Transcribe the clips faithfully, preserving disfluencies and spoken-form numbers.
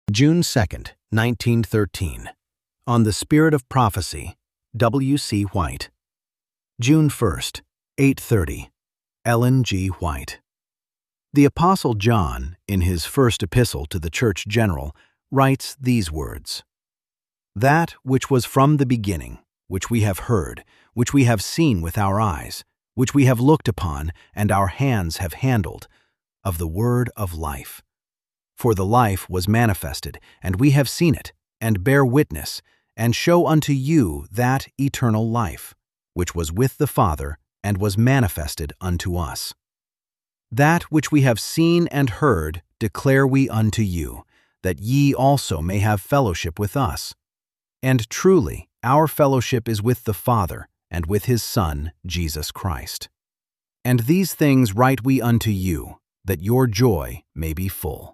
June second, nineteen thirteen. On the Spirit of Prophecy, W C White. June first, eight thirty. Ellen G. White. The Apostle John, in his first epistle to the Church General, writes these words: "That which was from the beginning, which we have heard, which we have seen with our eyes, which we have looked upon, and our hands have handled, of the word of life. For the life was manifested, and we have seen it, and bear witness, and show unto you that eternal life, which was with the Father, and was manifested unto us. That which we have seen and heard declare we unto you, that ye also may have fellowship with us. And truly, our fellowship is with the Father, and with his Son, Jesus Christ. And these things write we unto you, that your joy may be full."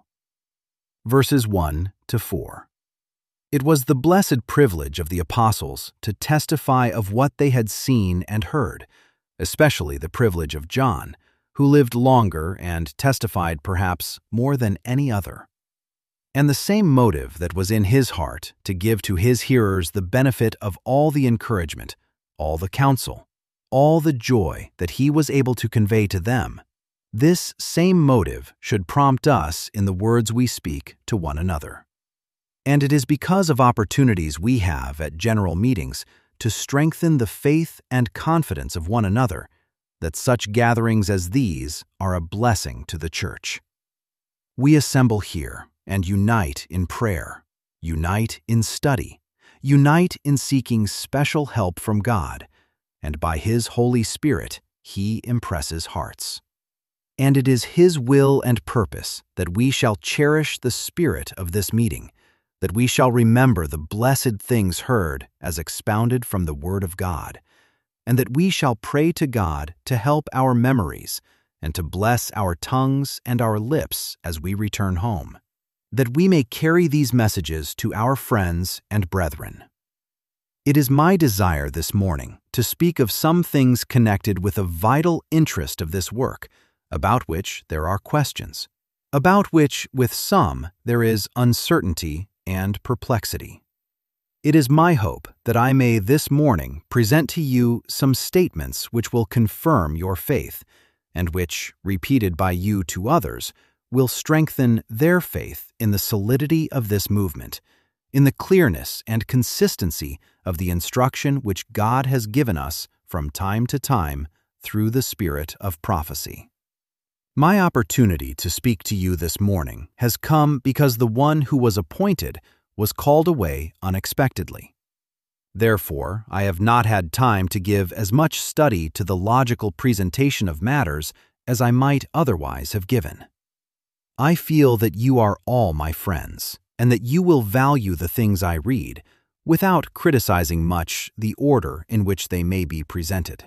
Verses one to four. It was the blessed privilege of the apostles to testify of what they had seen and heard, especially the privilege of John, who lived longer and testified perhaps more than any other. And the same motive that was in his heart to give to his hearers the benefit of all the encouragement, all the counsel, all the joy that he was able to convey to them, this same motive should prompt us in the words we speak to one another. And it is because of opportunities we have at general meetings to strengthen the faith and confidence of one another that such gatherings as these are a blessing to the church. We assemble here and unite in prayer, unite in study, unite in seeking special help from God, and by His Holy Spirit, He impresses hearts. And it is His will and purpose that we shall cherish the spirit of this meeting, that we shall remember the blessed things heard as expounded from the Word of God, and that we shall pray to God to help our memories and to bless our tongues and our lips as we return home, that we may carry these messages to our friends and brethren. It is my desire this morning to speak of some things connected with a vital interest of this work, about which there are questions, about which with some there is uncertainty and perplexity. It is my hope that I may this morning present to you some statements which will confirm your faith, and which, repeated by you to others, will strengthen their faith in the solidity of this movement, in the clearness and consistency of the instruction which God has given us from time to time through the Spirit of prophecy. My opportunity to speak to you this morning has come because the one who was appointed was called away unexpectedly. Therefore, I have not had time to give as much study to the logical presentation of matters as I might otherwise have given. I feel that you are all my friends, and that you will value the things I read, without criticizing much the order in which they may be presented.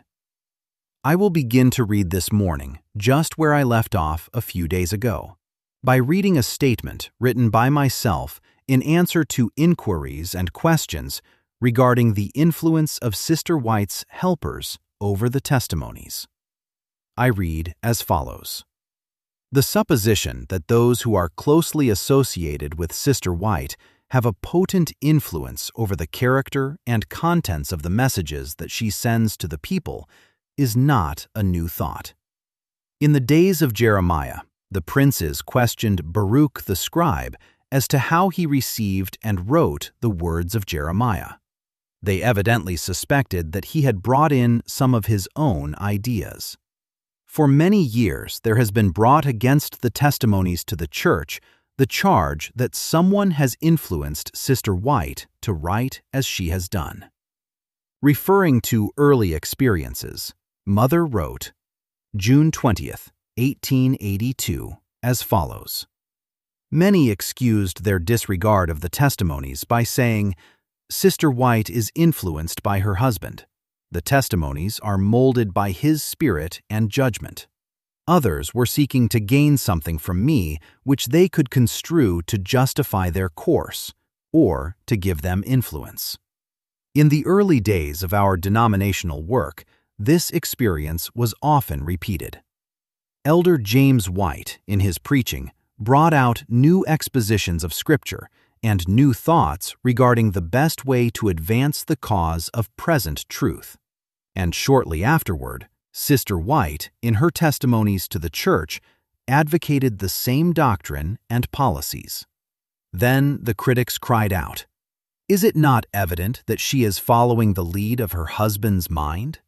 I will begin to read this morning just where I left off a few days ago, by reading a statement written by myself in answer to inquiries and questions regarding the influence of Sister White's helpers over the testimonies. I read as follows. The supposition that those who are closely associated with Sister White have a potent influence over the character and contents of the messages that she sends to the people is not a new thought. In the days of Jeremiah, the princes questioned Baruch the scribe as to how he received and wrote the words of Jeremiah. They evidently suspected that he had brought in some of his own ideas. For many years there has been brought against the testimonies to the church the charge that someone has influenced Sister White to write as she has done. Referring to early experiences, Mother wrote, June twentieth, eighteen eighty-two, as follows. Many excused their disregard of the testimonies by saying, Sister White is influenced by her husband. The testimonies are molded by his spirit and judgment. Others were seeking to gain something from me which they could construe to justify their course, or to give them influence. In the early days of our denominational work, this experience was often repeated. Elder James White, in his preaching, brought out new expositions of Scripture and new thoughts regarding the best way to advance the cause of present truth. And shortly afterward, Sister White, in her testimonies to the Church, advocated the same doctrine and policies. Then the critics cried out, "Is it not evident that she is following the lead of her husband's mind?"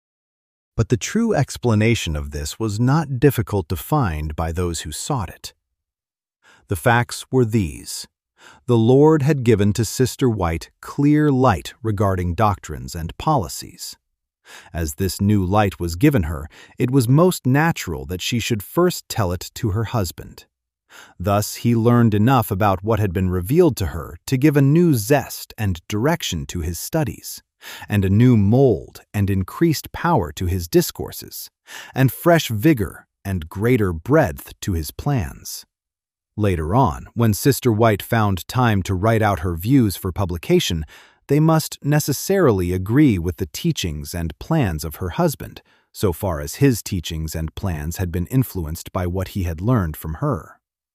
But the true explanation of this was not difficult to find by those who sought it. The facts were these. The Lord had given to Sister White clear light regarding doctrines and policies. As this new light was given her, it was most natural that she should first tell it to her husband. Thus he learned enough about what had been revealed to her to give a new zest and direction to his studies, and a new mold and increased power to his discourses, and fresh vigor and greater breadth to his plans. Later on, when Sister White found time to write out her views for publication, they must necessarily agree with the teachings and plans of her husband, so far as his teachings and plans had been influenced by what he had learned from her.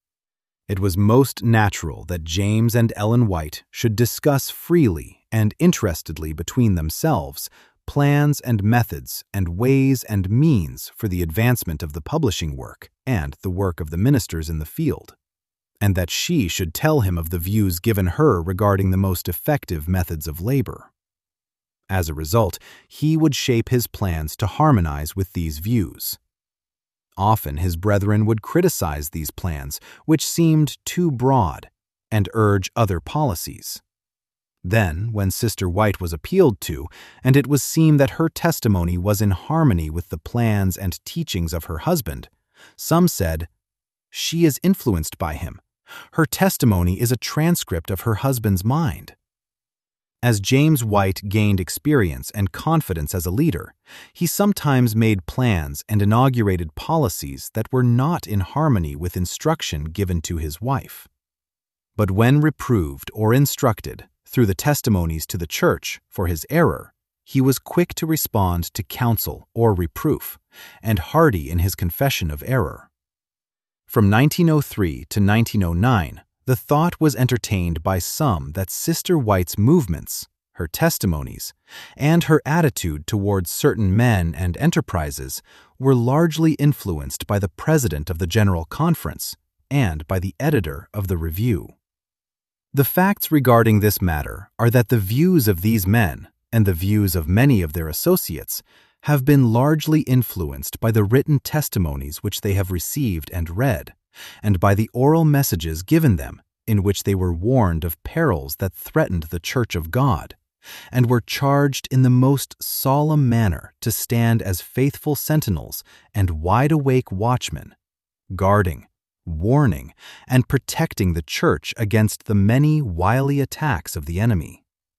It was most natural that James and Ellen White should discuss freely and interestedly between themselves plans and methods and ways and means for the advancement of the publishing work and the work of the ministers in the field, and that she should tell him of the views given her regarding the most effective methods of labor. As a result, he would shape his plans to harmonize with these views. Often his brethren would criticize these plans, which seemed too broad, and urge other policies. Then, when Sister White was appealed to, and it was seen that her testimony was in harmony with the plans and teachings of her husband, some said, "She is influenced by him. Her testimony is a transcript of her husband's mind." As James White gained experience and confidence as a leader, he sometimes made plans and inaugurated policies that were not in harmony with instruction given to his wife. But when reproved or instructed through the testimonies to the Church for his error, he was quick to respond to counsel or reproof, and hearty in his confession of error. From nineteen oh three to nineteen oh nine, the thought was entertained by some that Sister White's movements, her testimonies, and her attitude towards certain men and enterprises were largely influenced by the president of the General Conference and by the editor of the Review. The facts regarding this matter are that the views of these men, and the views of many of their associates, have been largely influenced by the written testimonies which they have received and read, and by the oral messages given them in which they were warned of perils that threatened the Church of God, and were charged in the most solemn manner to stand as faithful sentinels and wide-awake watchmen, guarding, warning, and protecting the Church against the many wily attacks of the enemy.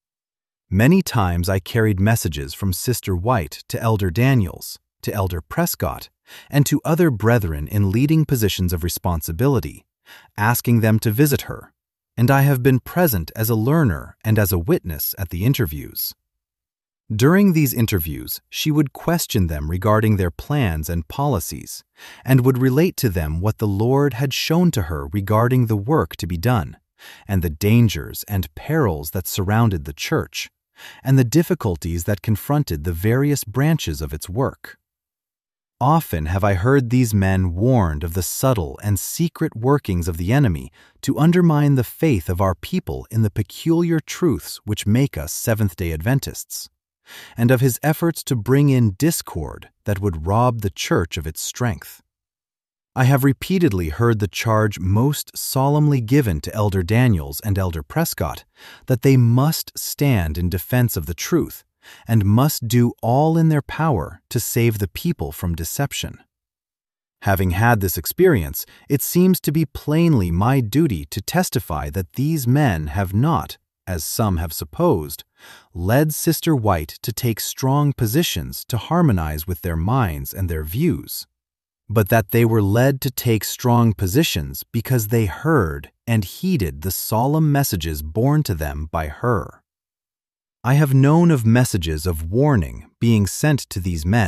Many times I carried messages from Sister White to Elder Daniels, to Elder Prescott, and to other brethren in leading positions of responsibility, asking them to visit her, and I have been present as a learner and as a witness at the interviews. During these interviews, she would question them regarding their plans and policies, and would relate to them what the Lord had shown to her regarding the work to be done, and the dangers and perils that surrounded the Church, and the difficulties that confronted the various branches of its work. Often have I heard these men warned of the subtle and secret workings of the enemy to undermine the faith of our people in the peculiar truths which make us Seventh-day Adventists, and of his efforts to bring in discord that would rob the Church of its strength. I have repeatedly heard the charge most solemnly given to Elder Daniels and Elder Prescott that they must stand in defense of the truth and must do all in their power to save the people from deception. Having had this experience, it seems to be plainly my duty to testify that these men have not, as some have supposed, led Sister White to take strong positions to harmonize with their minds and their views, but that they were led to take strong positions because they heard and heeded the solemn messages borne to them by her. I have known of messages of warning being sent to these men,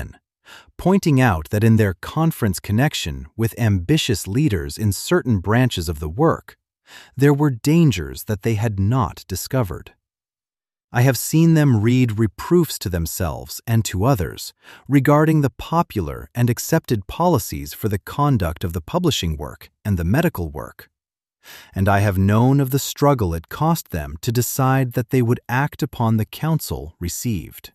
pointing out that in their conference connection with ambitious leaders in certain branches of the work, there were dangers that they had not discovered. I have seen them read reproofs to themselves and to others regarding the popular and accepted policies for the conduct of the publishing work and the medical work, and I have known of the struggle it cost them to decide that they would act upon the counsel received.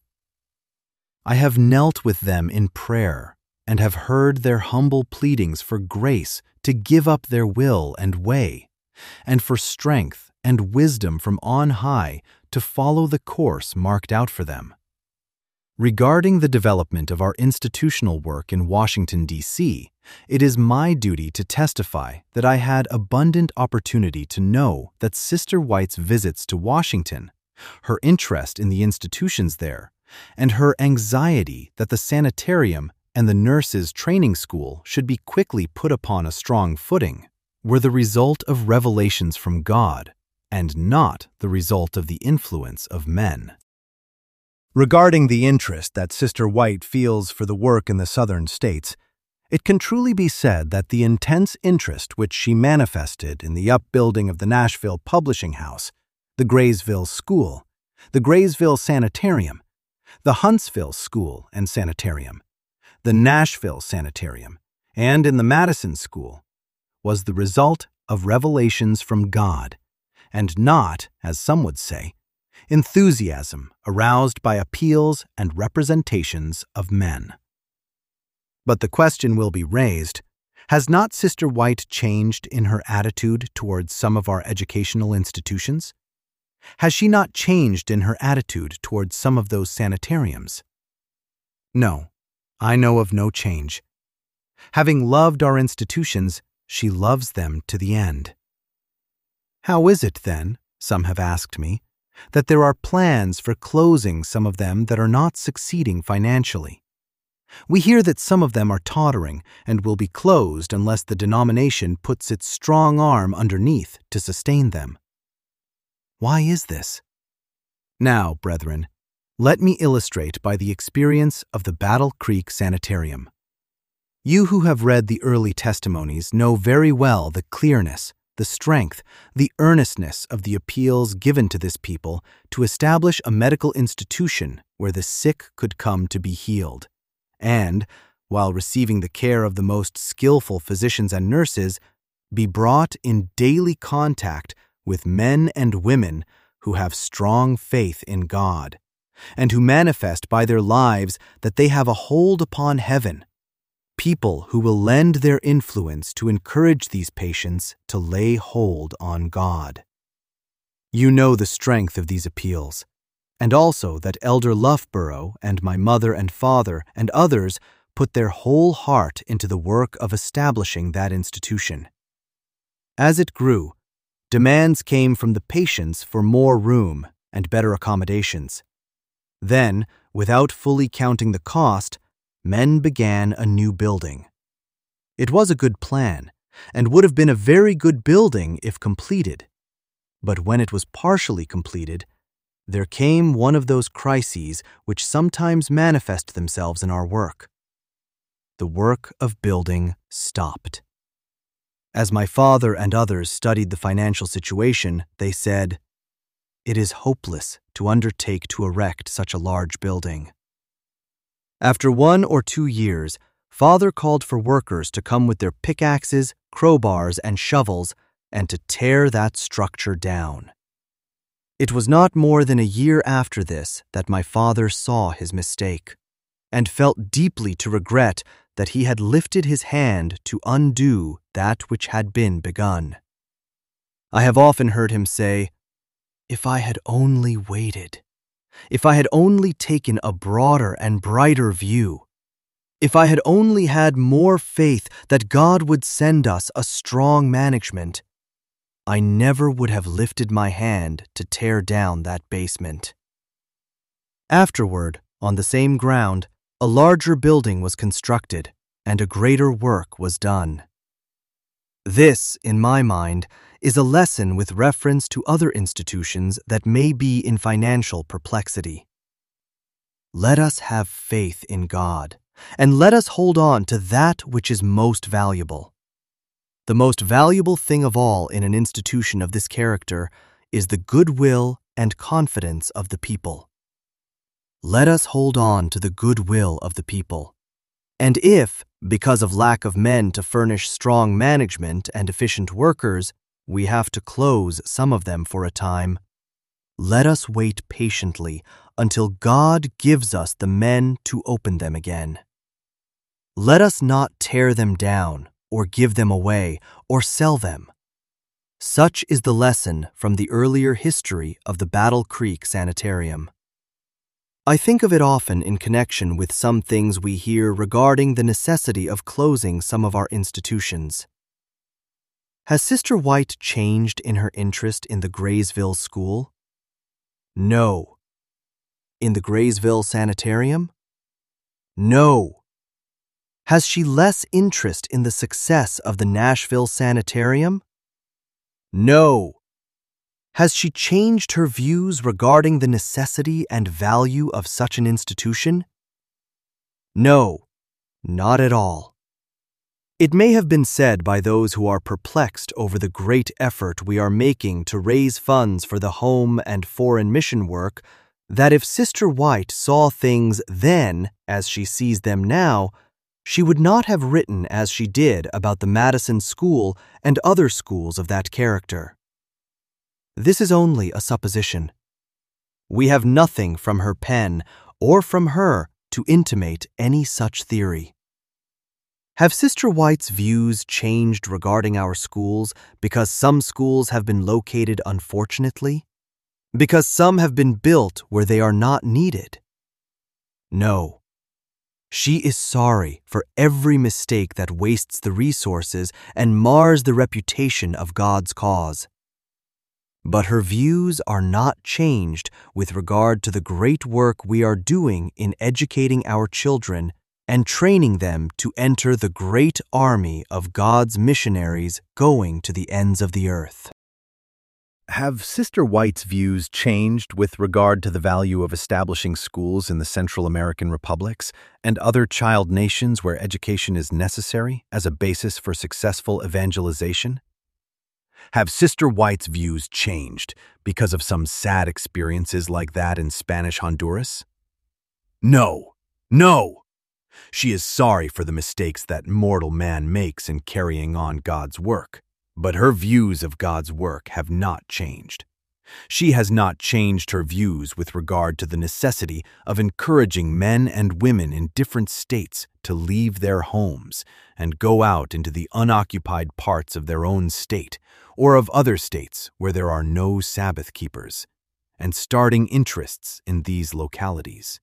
I have knelt with them in prayer and have heard their humble pleadings for grace to give up their will and way, and for strength and wisdom from on high to follow the course marked out for them. Regarding the development of our institutional work in Washington, D C, it is my duty to testify that I had abundant opportunity to know that Sister White's visits to Washington, her interest in the institutions there, and her anxiety that the sanitarium and the nurses' training school should be quickly put upon a strong footing, were the result of revelations from God, and not the result of the influence of men. Regarding the interest that Sister White feels for the work in the southern states, it can truly be said that the intense interest which she manifested in the upbuilding of the Nashville Publishing House, the Graysville School, the Graysville Sanitarium, the Huntsville School and Sanitarium, the Nashville Sanitarium, and in the Madison School, was the result of revelations from God, and not, as some would say, enthusiasm aroused by appeals and representations of men. But the question will be raised, has not Sister White changed in her attitude towards some of our educational institutions? Has she not changed in her attitude towards some of those sanitariums? No, I know of no change. Having loved our institutions, she loves them to the end. How is it, then, some have asked me, that there are plans for closing some of them that are not succeeding financially? We hear that some of them are tottering and will be closed unless the denomination puts its strong arm underneath to sustain them. Why is this? Now, brethren, let me illustrate by the experience of the Battle Creek Sanitarium. You who have read the early testimonies know very well the clearness, the strength, the earnestness of the appeals given to this people to establish a medical institution where the sick could come to be healed, and, while receiving the care of the most skillful physicians and nurses, be brought in daily contact with men and women who have strong faith in God, and who manifest by their lives that they have a hold upon heaven, people who will lend their influence to encourage these patients to lay hold on God. You know the strength of these appeals, and also that Elder Loughborough and my mother and father and others put their whole heart into the work of establishing that institution. As it grew, demands came from the patients for more room and better accommodations. Then, without fully counting the cost, men began a new building. It was a good plan, and would have been a very good building if completed. But when it was partially completed, there came one of those crises which sometimes manifest themselves in our work. The work of building stopped. As my father and others studied the financial situation, they said, "It is hopeless to undertake to erect such a large building." After one or two years, Father called for workers to come with their pickaxes, crowbars, and shovels and to tear that structure down. It was not more than a year after this that my father saw his mistake and felt deeply to regret that he had lifted his hand to undo that which had been begun. I have often heard him say, "If I had only waited, if I had only taken a broader and brighter view, if I had only had more faith that God would send us a strong management, I never would have lifted my hand to tear down that basement." Afterward, on the same ground, a larger building was constructed and a greater work was done. This, in my mind, is a lesson with reference to other institutions that may be in financial perplexity. Let us have faith in God and let us hold on to that which is most valuable. The most valuable thing of all in an institution of this character is the goodwill and confidence of the people. Let us hold on to the goodwill of the people. And if, because of lack of men to furnish strong management and efficient workers, we have to close some of them for a time, let us wait patiently until God gives us the men to open them again. Let us not tear them down or give them away or sell them. Such is the lesson from the earlier history of the Battle Creek Sanitarium. I think of it often in connection with some things we hear regarding the necessity of closing some of our institutions. Has Sister White changed in her interest in the Graysville School? No. In the Graysville Sanitarium? No. Has she less interest in the success of the Nashville Sanitarium? No. Has she changed her views regarding the necessity and value of such an institution? No, not at all. It may have been said by those who are perplexed over the great effort we are making to raise funds for the home and foreign mission work that if Sister White saw things then as she sees them now, she would not have written as she did about the Madison School and other schools of that character. This is only a supposition. We have nothing from her pen or from her to intimate any such theory. Have Sister White's views changed regarding our schools because some schools have been located unfortunately? Because some have been built where they are not needed? No. She is sorry for every mistake that wastes the resources and mars the reputation of God's cause. But her views are not changed with regard to the great work we are doing in educating our children and training them to enter the great army of God's missionaries going to the ends of the earth. Have Sister White's views changed with regard to the value of establishing schools in the Central American republics and other child nations where education is necessary as a basis for successful evangelization? Have Sister White's views changed because of some sad experiences like that in Spanish Honduras? No, no! She is sorry for the mistakes that mortal man makes in carrying on God's work, but her views of God's work have not changed. She has not changed her views with regard to the necessity of encouraging men and women in different states to leave their homes and go out into the unoccupied parts of their own state or of other states where there are no Sabbath keepers, and starting interests in these localities.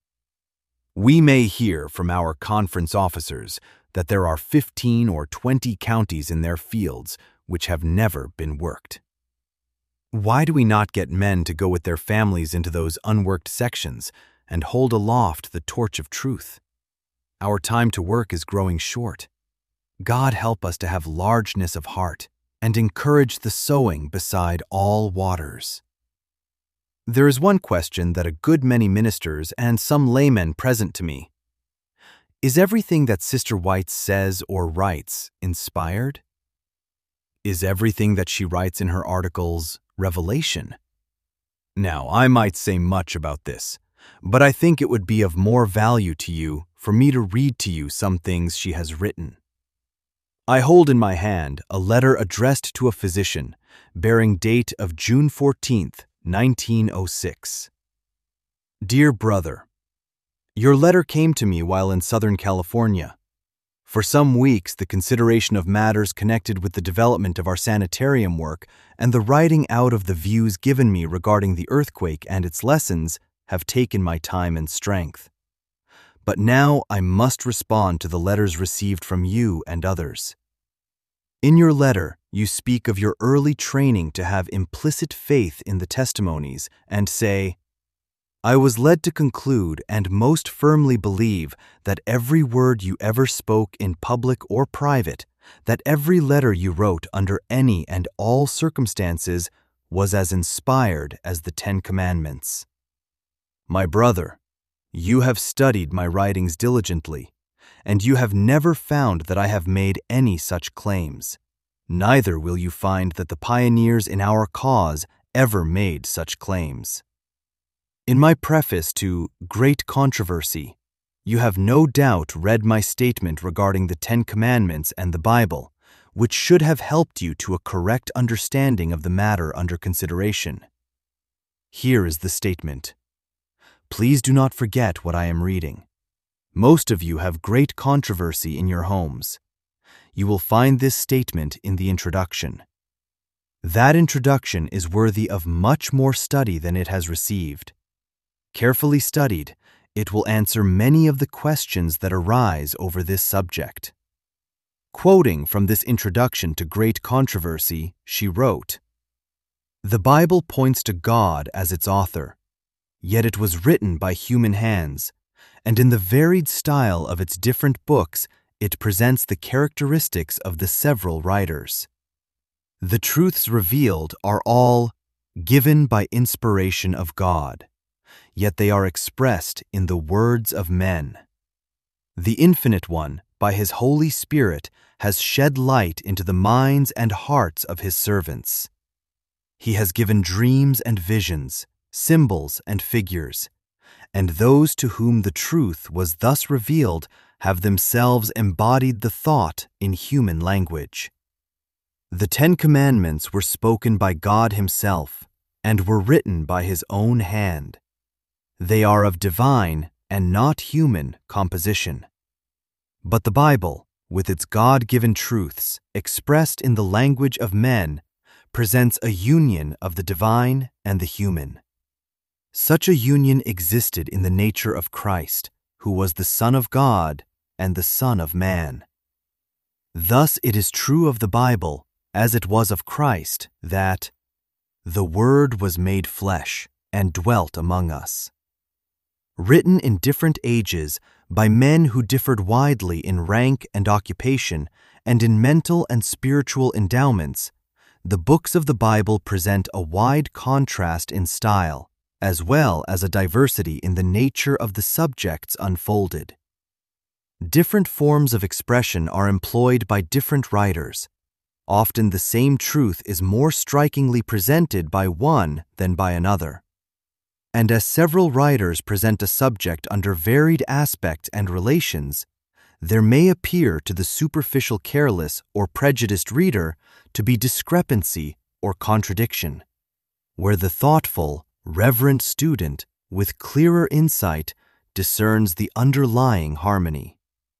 We may hear from our conference officers that there are fifteen or twenty counties in their fields which have never been worked. Why do we not get men to go with their families into those unworked sections and hold aloft the torch of truth? Our time to work is growing short. God help us to have largeness of heart and encourage the sowing beside all waters. There is one question that a good many ministers and some laymen present to me. Is everything that Sister White says or writes inspired? Is everything that she writes in her articles revelation? Now, I might say much about this, but I think it would be of more value to you for me to read to you some things she has written. I hold in my hand a letter addressed to a physician, bearing date of June fourteenth, nineteen oh six. Dear brother, your letter came to me while in Southern California. For some weeks, the consideration of matters connected with the development of our sanitarium work and the writing out of the views given me regarding the earthquake and its lessons have taken my time and strength. But now I must respond to the letters received from you and others. In your letter, you speak of your early training to have implicit faith in the testimonies and say, I was led to conclude and most firmly believe that every word you ever spoke in public or private, that every letter you wrote under any and all circumstances was as inspired as the Ten Commandments. My brother, you have studied my writings diligently, and you have never found that I have made any such claims. Neither will you find that the pioneers in our cause ever made such claims. In my preface to Great Controversy, you have no doubt read my statement regarding the Ten Commandments and the Bible, which should have helped you to a correct understanding of the matter under consideration. Here is the statement. Please do not forget what I am reading. Most of you have great controversy in your homes. You will find this statement in the introduction. That introduction is worthy of much more study than it has received. Carefully studied, it will answer many of the questions that arise over this subject. Quoting from this introduction to Great Controversy, she wrote, "The Bible points to God as its author, yet it was written by human hands, and in the varied style of its different books, it presents the characteristics of the several writers. The truths revealed are all given by inspiration of God, yet they are expressed in the words of men. The Infinite One, by His Holy Spirit, has shed light into the minds and hearts of His servants. He has given dreams and visions, symbols and figures, and those to whom the truth was thus revealed have themselves embodied the thought in human language. The Ten Commandments were spoken by God Himself and were written by His own hand. They are of divine and not human composition. But the Bible, with its God-given truths expressed in the language of men, presents a union of the divine and the human. Such a union existed in the nature of Christ, who was the Son of God and the Son of Man. Thus it is true of the Bible, as it was of Christ, that the Word was made flesh and dwelt among us. Written in different ages by men who differed widely in rank and occupation and in mental and spiritual endowments, the books of the Bible present a wide contrast in style, as well as a diversity in the nature of the subjects unfolded. Different forms of expression are employed by different writers. Often the same truth is more strikingly presented by one than by another. And as several writers present a subject under varied aspects and relations, there may appear to the superficial careless or prejudiced reader to be discrepancy or contradiction, where the thoughtful, reverent student with clearer insight discerns the underlying harmony.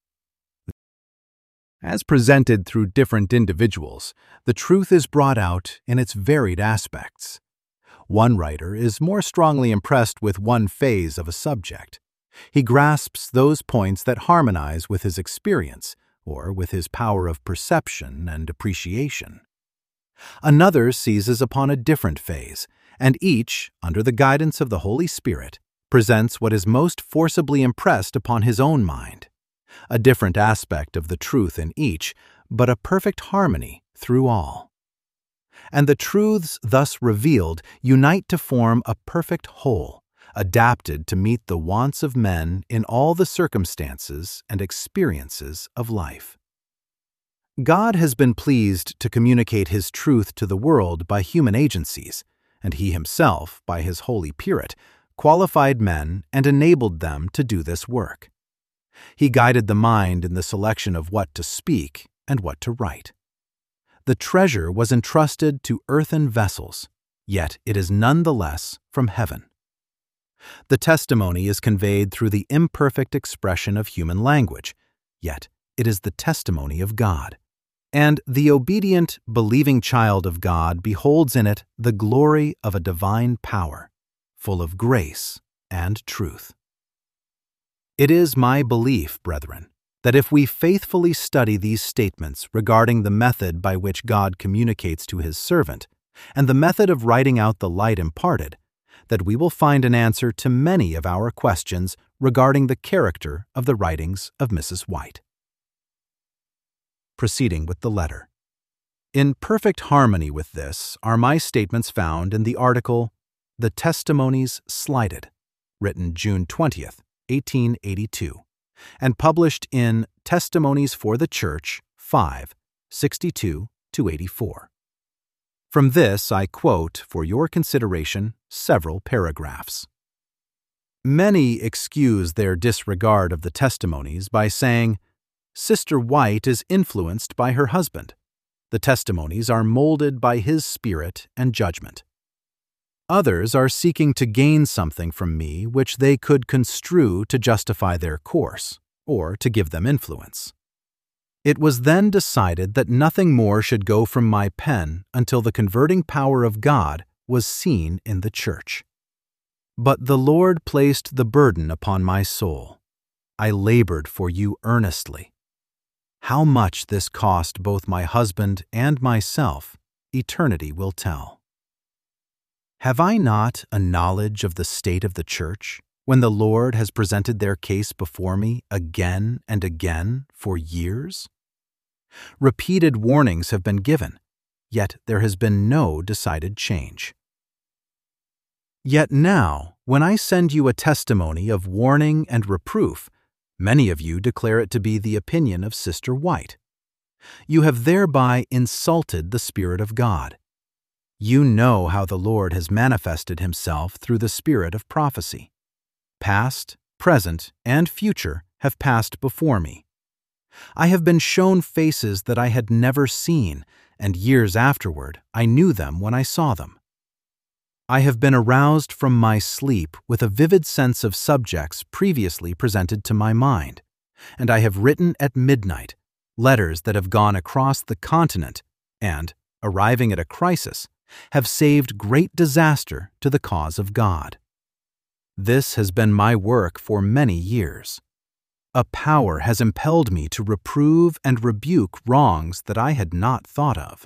As presented through different individuals, the truth is brought out in its varied aspects. One writer is more strongly impressed with one phase of a subject. He grasps those points that harmonize with his experience or with his power of perception and appreciation. Another seizes upon a different phase, and each, under the guidance of the Holy Spirit, presents what is most forcibly impressed upon his own mind. A different aspect of the truth in each, but a perfect harmony through all. And the truths thus revealed unite to form a perfect whole, adapted to meet the wants of men in all the circumstances and experiences of life. God has been pleased to communicate His truth to the world by human agencies, and He Himself, by His Holy Spirit, qualified men and enabled them to do this work. He guided the mind in the selection of what to speak and what to write. The treasure was entrusted to earthen vessels, yet it is nonetheless from heaven. The testimony is conveyed through the imperfect expression of human language, yet it is the testimony of God. And the obedient, believing child of God beholds in it the glory of a divine power, full of grace and truth. It is my belief, brethren, that if we faithfully study these statements regarding the method by which God communicates to His servant, and the method of writing out the light imparted, that we will find an answer to many of our questions regarding the character of the writings of Missus White. Proceeding with the letter. In perfect harmony with this are my statements found in the article, The Testimonies Slighted, written June twentieth, eighteen eighty-two, and published in Testimonies for the Church five, sixty-two to eighty-four. From this, I quote, for your consideration, several paragraphs. Many excuse their disregard of the testimonies by saying, Sister White is influenced by her husband. The testimonies are molded by his spirit and judgment. Others are seeking to gain something from me which they could construe to justify their course, or to give them influence. It was then decided that nothing more should go from my pen until the converting power of God was seen in the church. But the Lord placed the burden upon my soul. I labored for you earnestly. How much this cost both my husband and myself, eternity will tell. Have I not a knowledge of the state of the church when the Lord has presented their case before me again and again for years? Repeated warnings have been given, yet there has been no decided change. Yet now, when I send you a testimony of warning and reproof, many of you declare it to be the opinion of Sister White. You have thereby insulted the Spirit of God. You know how the Lord has manifested himself through the spirit of prophecy. Past, present, and future have passed before me. I have been shown faces that I had never seen, and years afterward I knew them when I saw them. I have been aroused from my sleep with a vivid sense of subjects previously presented to my mind, and I have written at midnight letters that have gone across the continent and, arriving at a crisis, have saved great disaster to the cause of God. This has been my work for many years. A power has impelled me to reprove and rebuke wrongs that I had not thought of.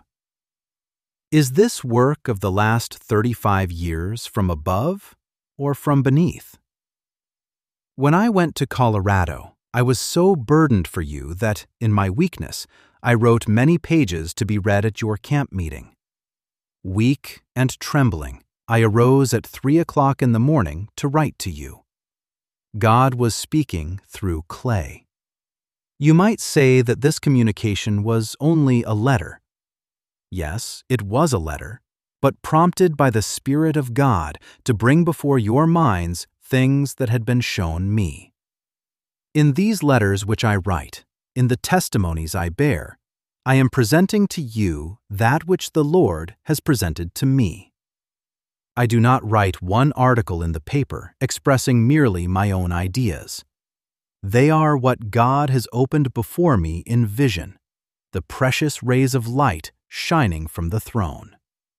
Is this work of the last thirty-five years from above or from beneath? When I went to Colorado, I was so burdened for you that, in my weakness, I wrote many pages to be read at your camp meeting. Weak and trembling, I arose at three o'clock in the morning to write to you. God was speaking through clay. You might say that this communication was only a letter. Yes, it was a letter, but prompted by the Spirit of God to bring before your minds things that had been shown me. In these letters which I write, in the testimonies I bear, I am presenting to you that which the Lord has presented to me. I do not write one article in the paper expressing merely my own ideas. They are what God has opened before me in vision, the precious rays of light shining from the throne.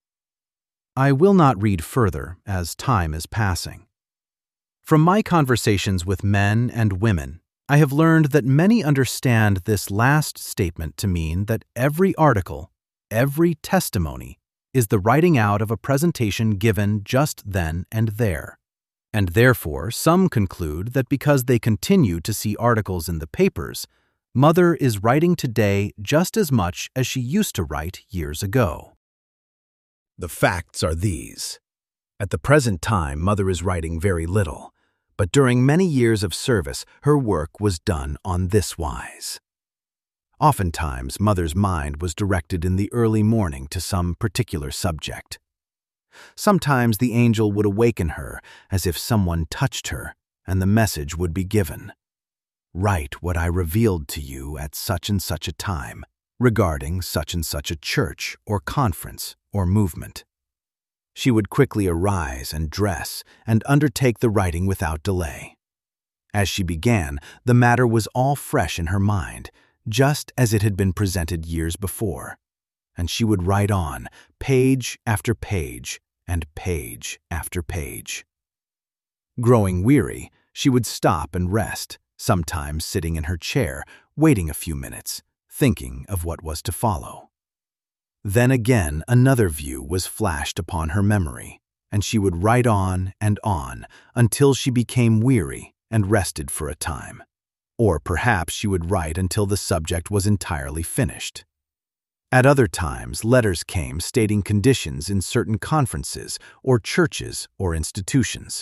I will not read further as time is passing. From my conversations with men and women, I have learned that many understand this last statement to mean that every article, every testimony, is the writing out of a presentation given just then and there. And therefore, some conclude that because they continue to see articles in the papers, Mother is writing today just as much as she used to write years ago. The facts are these. At the present time, Mother is writing very little, but during many years of service, her work was done on this wise. Oftentimes, Mother's mind was directed in the early morning to some particular subject. Sometimes the angel would awaken her as if someone touched her, and the message would be given. Write what I revealed to you at such and such a time, regarding such and such a church or conference or movement. She would quickly arise and dress and undertake the writing without delay. As she began, the matter was all fresh in her mind, just as it had been presented years before, and she would write on, page after page and page after page. Growing weary, she would stop and rest, sometimes sitting in her chair, waiting a few minutes, thinking of what was to follow. Then again another view was flashed upon her memory, and she would write on and on until she became weary and rested for a time. Or perhaps she would write until the subject was entirely finished. At other times, letters came stating conditions in certain conferences or churches or institutions,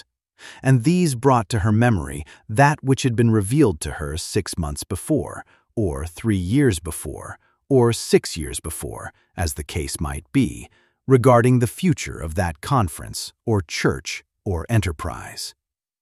and these brought to her memory that which had been revealed to her six months before, or three years before, or six years before, as the case might be, regarding the future of that conference, or church, or enterprise.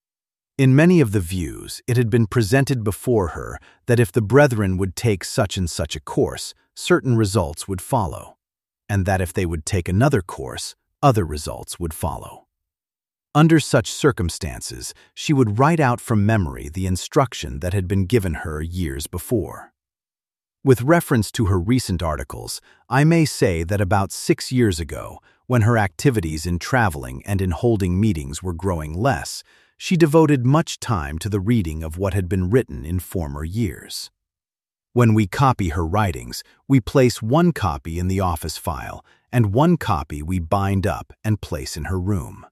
In many of the views, it had been presented before her that if the brethren would take such and such a course, certain results would follow, and that if they would take another course, other results would follow. Under such circumstances, she would write out from memory the instruction that had been given her years before. With reference to her recent articles, I may say that about six years ago, when her activities in traveling and in holding meetings were growing less, she devoted much time to the reading of what had been written in former years. When we copy her writings, we place one copy in the office file, and one copy we bind up and place in her room.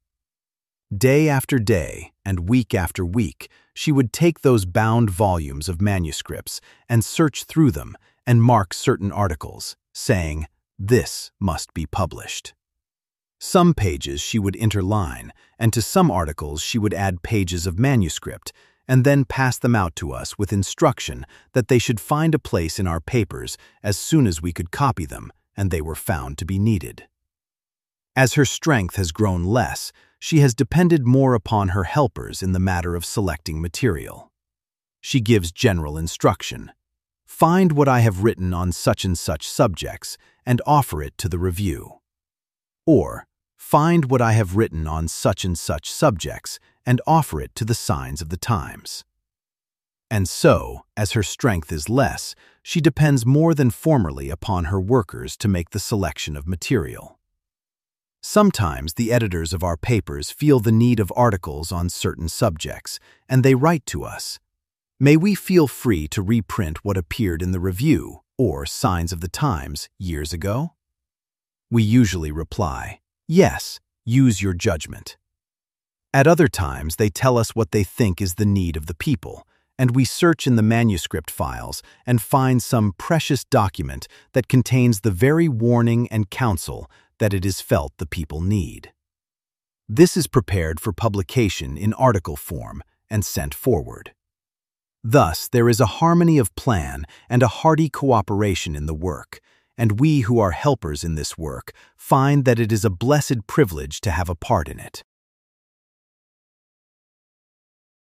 Day after day and week after week, she would take those bound volumes of manuscripts and search through them and mark certain articles, saying, "This must be published." Some pages she would interline, and to some articles she would add pages of manuscript, and then pass them out to us with instruction that they should find a place in our papers as soon as we could copy them and they were found to be needed. As her strength has grown less, she has depended more upon her helpers in the matter of selecting material. She gives general instruction. Find what I have written on such and such subjects and offer it to the review. Or, find what I have written on such and such subjects and offer it to the Signs of the Times. And so, as her strength is less, she depends more than formerly upon her workers to make the selection of material. Sometimes the editors of our papers feel the need of articles on certain subjects, and they write to us, "May we feel free to reprint what appeared in the Review or Signs of the Times years ago?" We usually reply, "Yes, use your judgment." At other times, they tell us what they think is the need of the people, and we search in the manuscript files and find some precious document that contains the very warning and counsel that it is felt the people need. This is prepared for publication in article form and sent forward. Thus, there is a harmony of plan and a hearty cooperation in the work, and we who are helpers in this work find that it is a blessed privilege to have a part in it.